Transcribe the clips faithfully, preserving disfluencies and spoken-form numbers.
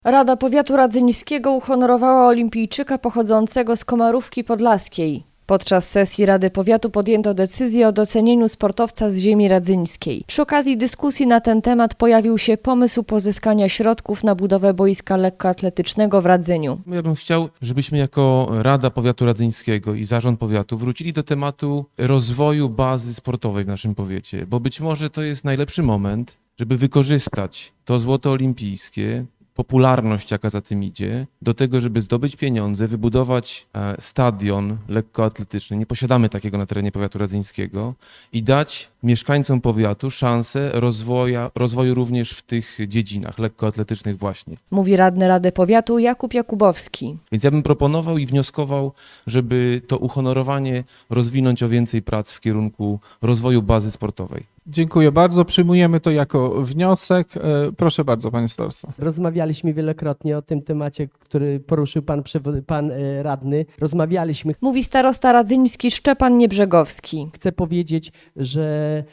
Rada Powiatu Radzyńskiego uhonorowała olimpijczyka pochodzącego z Komarówki Podlaskiej. Podczas sesji Rady Powiatu podjęto decyzję o docenieniu sportowca z ziemi radzyńskiej. Przy okazji dyskusji na ten temat pojawił się pomysł pozyskania środków na budowę boiska lekkoatletycznego w Radzyniu. Ja bym chciał, żebyśmy jako Rada Powiatu Radzyńskiego i Zarząd Powiatu wrócili do tematu rozwoju bazy sportowej w naszym powiecie, bo być może to jest najlepszy moment, żeby wykorzystać to złoto olimpijskie, popularność, jaka za tym idzie, do tego, żeby zdobyć pieniądze, wybudować stadion lekkoatletyczny, nie posiadamy takiego na terenie powiatu radzyńskiego, i dać mieszkańcom powiatu szansę rozwoja, rozwoju również w tych dziedzinach lekkoatletycznych właśnie. Mówi radny Rady Powiatu Jakub Jakubowski. Więc ja bym proponował i wnioskował, żeby to uhonorowanie rozwinąć o więcej prac w kierunku rozwoju bazy sportowej. Dziękuję bardzo. Przyjmujemy to jako wniosek. Proszę bardzo, panie starosto. Rozmawialiśmy wielokrotnie o tym temacie, który poruszył pan, pan radny. Rozmawialiśmy. Mówi starosta radzyński Szczepan Niebrzegowski. Chcę powiedzieć, że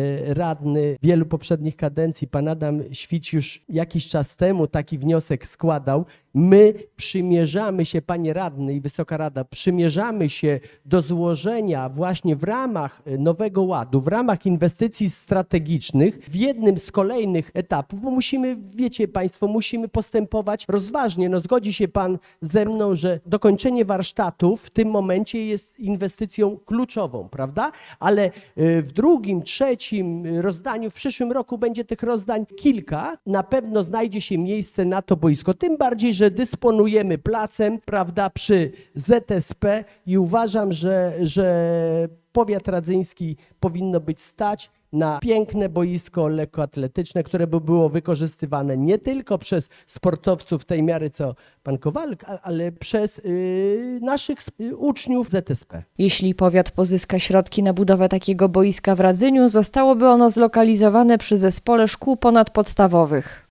radny wielu poprzednich kadencji, pan Adam Świć, już jakiś czas temu taki wniosek składał. My przymierzamy się, panie radny i Wysoka Rada, przymierzamy się do złożenia właśnie w ramach Nowego Ładu, w ramach inwestycji strategicznych w jednym z kolejnych etapów, bo musimy, wiecie państwo, musimy postępować rozważnie. No zgodzi się pan ze mną, że dokończenie warsztatów w tym momencie jest inwestycją kluczową, prawda? Ale w drugim, trzecim rozdaniu, w przyszłym roku będzie tych rozdań kilka. Na pewno znajdzie się miejsce na to boisko. Tym bardziej, że dysponujemy placem, prawda, przy Z S P i uważam, że, że powiat radzyński powinno być stać na piękne boisko lekkoatletyczne, które by było wykorzystywane nie tylko przez sportowców tej miary, co pan Kowalek, ale przez yy, naszych uczniów Z S P. Jeśli powiat pozyska środki na budowę takiego boiska w Radzyniu, zostałoby ono zlokalizowane przy zespole szkół ponadpodstawowych.